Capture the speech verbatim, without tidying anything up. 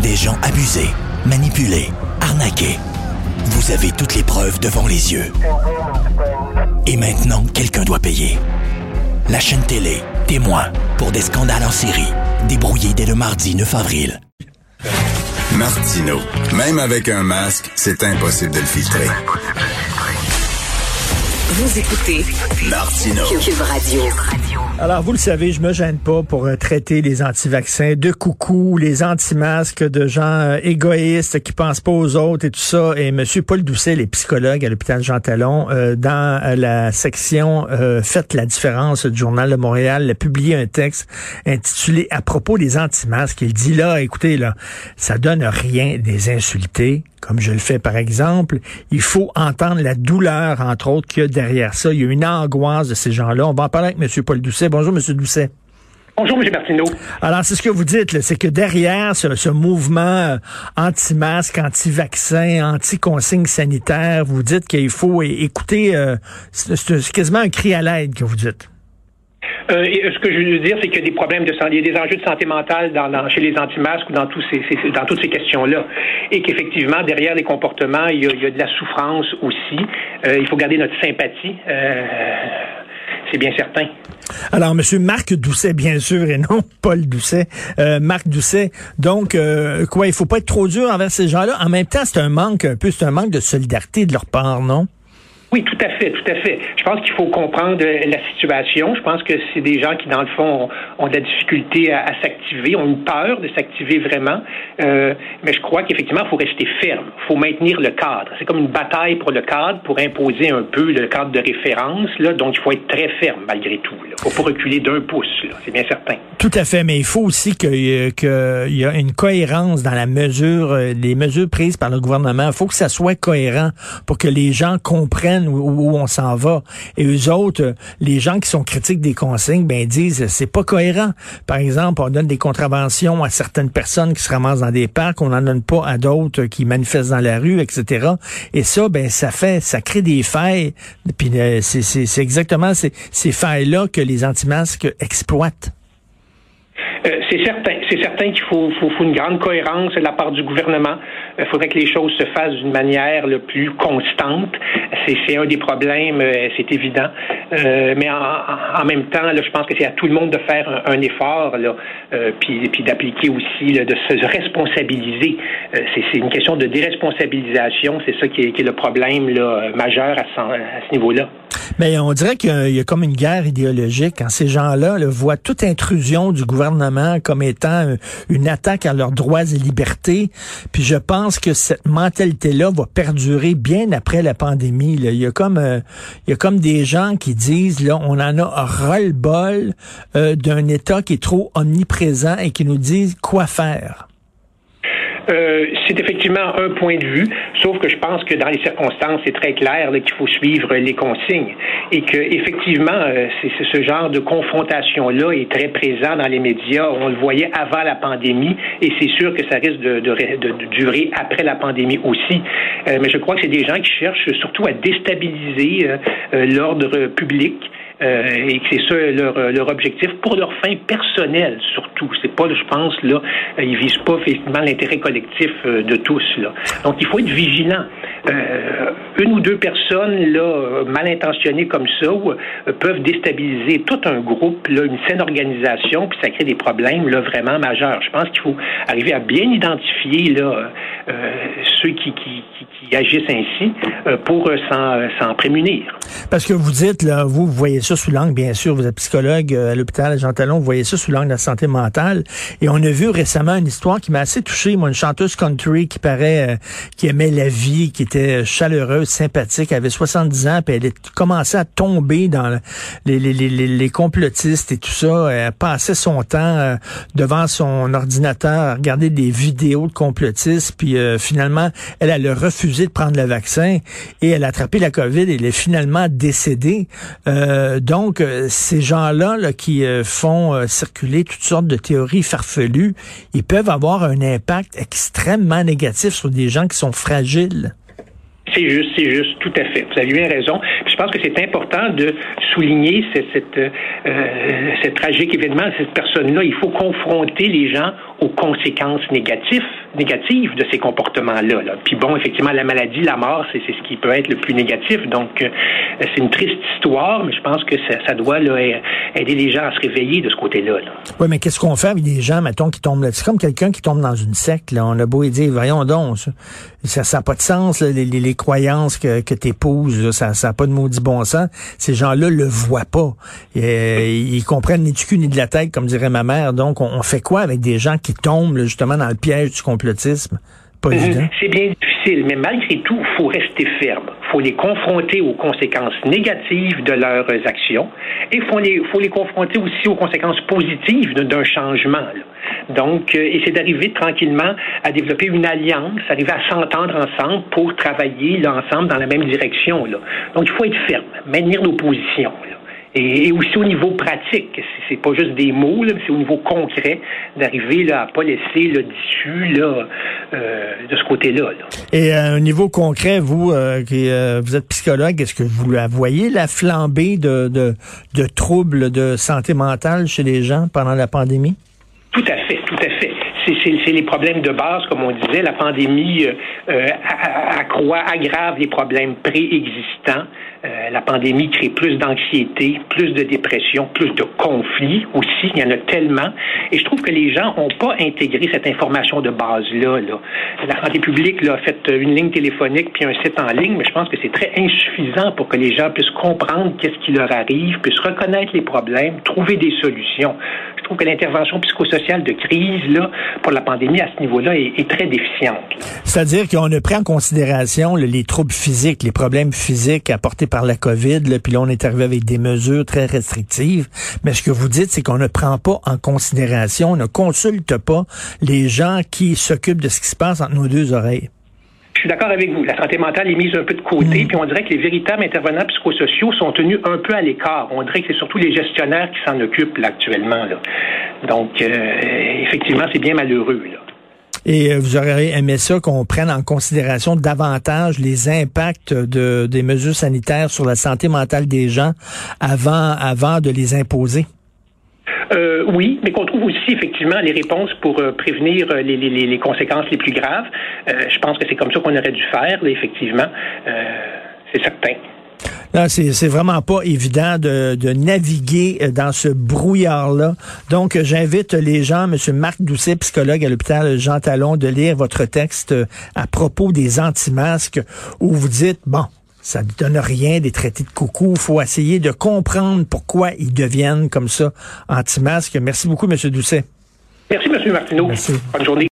Des gens abusés, manipulés, arnaqués. Vous avez toutes les preuves devant les yeux. Et maintenant, quelqu'un doit payer. La chaîne télé, témoin, pour des scandales en série, débrouillés dès le mardi neuf avril. Martineau, même avec un masque, c'est impossible de le filtrer. Vous écoutez Martineau. Cube Radio. Alors, vous le savez, je me gêne pas pour euh, traiter les anti-vaccins de coucou, les anti-masques, de gens euh, égoïstes qui pensent pas aux autres et tout ça. Et M. Paul Doucet, les psychologues à l'hôpital Jean Talon, euh, dans euh, la section euh, Faites la différence du Journal de Montréal, a publié un texte intitulé « À propos des anti-masques ». Il dit là, écoutez, là, ça donne rien de les insulter, comme je le fais par exemple. Il faut entendre la douleur, entre autres, qu'il y a derrière ça. Il y a une angoisse de ces gens-là. On va en parler avec M. Paul Doucet. Bonjour, M. Doucet. Bonjour, M. Martineau. Alors, c'est ce que vous dites, là, c'est que derrière ce, ce mouvement euh, anti-masque, anti-vaccin, anti-consigne sanitaire, vous dites qu'il faut é- écouter, euh, c'est, c'est quasiment un cri à l'aide que vous dites. Euh, et ce que je veux dire, c'est qu'il y a des problèmes de santé, il y a des enjeux de santé mentale dans, dans, chez les anti-masques ou dans, tous ces, ces, dans toutes ces questions-là. Et qu'effectivement, derrière les comportements, il y a, il y a de la souffrance aussi. Euh, il faut garder notre sympathie. Euh, c'est bien certain. Alors, M. Marc Doucet, bien sûr, et non Paul Doucet. Euh, Marc Doucet, donc, euh, quoi, il faut pas être trop dur envers ces gens-là. En même temps, c'est un manque un peu, c'est un manque de solidarité de leur part, non? Oui, tout à fait, tout à fait. Je pense qu'il faut comprendre la situation. Je pense que c'est des gens qui, dans le fond, ont, ont de la difficulté à, à s'activer, ont une peur de s'activer vraiment. Euh, mais je crois qu'effectivement, il faut rester ferme. Il faut maintenir le cadre. C'est comme une bataille pour le cadre, pour imposer un peu le cadre de référence. Là. Donc, il faut être très ferme malgré tout. Il ne faut pas reculer d'un pouce, là. C'est bien certain. Tout à fait, mais il faut aussi qu'il y, que y a une cohérence dans la mesure, les mesures prises par le gouvernement. Il faut que ça soit cohérent pour que les gens comprennent où, où on s'en va. Et eux autres, les gens qui sont critiques des consignes, ben disent c'est pas cohérent. Par exemple, on donne des contraventions à certaines personnes qui se ramassent dans des parcs, on n'en donne pas à d'autres qui manifestent dans la rue, et cetera. Et ça, ben ça fait, ça crée des failles. Puis euh, c'est, c'est, c'est exactement ces, ces failles-là que les anti-masques exploitent. Euh, c'est certain, c'est certain qu'il faut, faut, faut une grande cohérence de la part du gouvernement. Il euh, faudrait que les choses se fassent d'une manière le plus constante. C'est, c'est un des problèmes, euh, c'est évident. Euh, mais en, en même temps, là, je pense que c'est à tout le monde de faire un, un effort, là, euh, puis, puis d'appliquer aussi, là, de se responsabiliser. Euh, c'est, c'est une question de déresponsabilisation. C'est ça qui est, qui est le problème là, majeur à ce, à ce niveau-là. Mais on dirait qu'il y a, il y a comme une guerre idéologique quand ces gens-là là, voient toute intrusion du gouvernement comme étant une attaque à leurs droits et libertés. Puis je pense que cette mentalité-là va perdurer bien après la pandémie. Là. Il y a comme euh, il y a comme des gens qui disent là, on en a ras-le-bol euh, d'un État qui est trop omniprésent et qui nous dit quoi faire. Euh, c'est effectivement un point de vue, sauf que je pense que dans les circonstances, c'est très clair là, qu'il faut suivre les consignes et que effectivement, euh, c'est, c'est ce genre de confrontation-là est très présent dans les médias. On le voyait avant la pandémie et c'est sûr que ça risque de, de, de, de durer après la pandémie aussi. Euh, mais je crois que c'est des gens qui cherchent surtout à déstabiliser euh, euh, l'ordre public. Euh, et que c'est ça leur, leur objectif pour leur fin personnelle surtout. C'est pas, je pense, là, ils visent pas effectivement l'intérêt collectif euh, de tous, là. Donc il faut être vigilant. Euh, une ou deux personnes là mal intentionnées comme ça ou, euh, peuvent déstabiliser tout un groupe, là, une saine organisation, puis ça crée des problèmes là vraiment majeurs. Je pense qu'il faut arriver à bien identifier là euh, ceux qui, qui, qui, qui agissent ainsi euh, pour euh, s'en, s'en prémunir. Parce que vous dites là, vous, vous voyez ça sous l'angle, bien sûr, vous êtes psychologue à l'hôpital Jean Talon, vous voyez ça sous l'angle de la santé mentale. Et on a vu récemment une histoire qui m'a assez touché, moi, une chanteuse country qui paraît, euh, qui aimait la vie, qui était chaleureuse, sympathique, elle avait soixante-dix ans, puis elle a commencé à tomber dans les, les, les, les complotistes et tout ça. Elle passait son temps euh, devant son ordinateur à regarder des vidéos de complotistes, puis euh, finalement, elle, elle a refusé de prendre le vaccin et elle a attrapé la COVID et elle est finalement décédée. Euh, donc, euh, ces gens-là là, qui euh, font euh, circuler toutes sortes de théories farfelues, ils peuvent avoir un impact extrêmement négatif sur des gens qui sont fragiles. C'est juste, c'est juste, tout à fait. Vous avez bien raison. Puis je pense que c'est important de souligner cette, cette, euh, cette tragique événement, cette personne-là. Il faut confronter les gens aux conséquences négatives, négatives de ces comportements-là. Là. Puis bon, effectivement, la maladie, la mort, c'est, c'est ce qui peut être le plus négatif. Donc, euh, c'est une triste histoire, mais je pense que ça, ça doit là, aider les gens à se réveiller de ce côté-là. Là. Oui, mais qu'est-ce qu'on fait avec des gens, mettons, qui tombent là? C'est comme quelqu'un qui tombe dans une secte. Là. On a beau dire, voyons donc, ça n'a pas de sens, là, les, les, les croyances que, que tu épouses, ça n'a pas de maudit bon sens. Ces gens-là le voient pas. Et, ils comprennent ni du cul ni de la tête, comme dirait ma mère. Donc, on, on fait quoi avec des gens qui tombent là, justement dans le piège du complotisme? Pas évident. C'est bien difficile, mais malgré tout, il faut rester ferme. Il faut les confronter aux conséquences négatives de leurs actions et il faut les, faut les confronter aussi aux conséquences positives d'un changement. Là. Donc, euh, et c'est d'arriver tranquillement à développer une alliance, arriver à s'entendre ensemble pour travailler là, ensemble dans la même direction. Là. Donc, il faut être ferme, maintenir nos positions. Là. Et, et aussi au niveau pratique, c'est, c'est pas juste des mots, là, mais c'est au niveau concret d'arriver là, à pas laisser le dissus là, euh, de ce côté-là. Là. Et à un niveau concret, vous euh, qui euh, vous êtes psychologue, est-ce que vous la voyez, la flambée de, de, de troubles de santé mentale chez les gens pendant la pandémie? Tout à fait, tout à fait. C'est, c'est, c'est les problèmes de base, comme on disait. La pandémie euh, accroît, aggrave les problèmes préexistants. Euh, la pandémie crée plus d'anxiété, plus de dépression, plus de conflits aussi. Il y en a tellement. Et je trouve que les gens n'ont pas intégré cette information de base-là. Là. La santé publique là, a fait une ligne téléphonique puis un site en ligne, mais je pense que c'est très insuffisant pour que les gens puissent comprendre qu'est-ce qui leur arrive, puissent reconnaître les problèmes, trouver des solutions. Je trouve que l'intervention psychosociale de crise là, pour la pandémie à ce niveau-là est, est très déficiente. Là. C'est-à-dire qu'on a pris en considération là, les troubles physiques, les problèmes physiques apportés par la COVID, là, puis là, on est arrivé avec des mesures très restrictives. Mais ce que vous dites, c'est qu'on ne prend pas en considération, on ne consulte pas les gens qui s'occupent de ce qui se passe entre nos deux oreilles. Je suis d'accord avec vous. La santé mentale est mise un peu de côté, mmh. puis on dirait que les véritables intervenants psychosociaux sont tenus un peu à l'écart. On dirait que c'est surtout les gestionnaires qui s'en occupent là, actuellement. Là. Donc, euh, effectivement, c'est bien malheureux, là. Et vous auriez aimé ça qu'on prenne en considération davantage les impacts de, des mesures sanitaires sur la santé mentale des gens avant, avant de les imposer? Euh, oui, mais qu'on trouve aussi effectivement les réponses pour euh, prévenir euh, les, les, les conséquences les plus graves. Euh, je pense que c'est comme ça qu'on aurait dû faire, là, effectivement. Euh, c'est certain. Non, c'est, c'est vraiment pas évident de, de naviguer dans ce brouillard-là. Donc, j'invite les gens, M. Marc Doucet, psychologue à l'hôpital Jean Talon, de lire votre texte à propos des anti-masques où vous dites, bon, ça ne donne rien des traités de coucou. Il faut essayer de comprendre pourquoi ils deviennent comme ça anti-masques. Merci beaucoup, M. Doucet. Merci, M. Martineau. Merci. Bonne journée.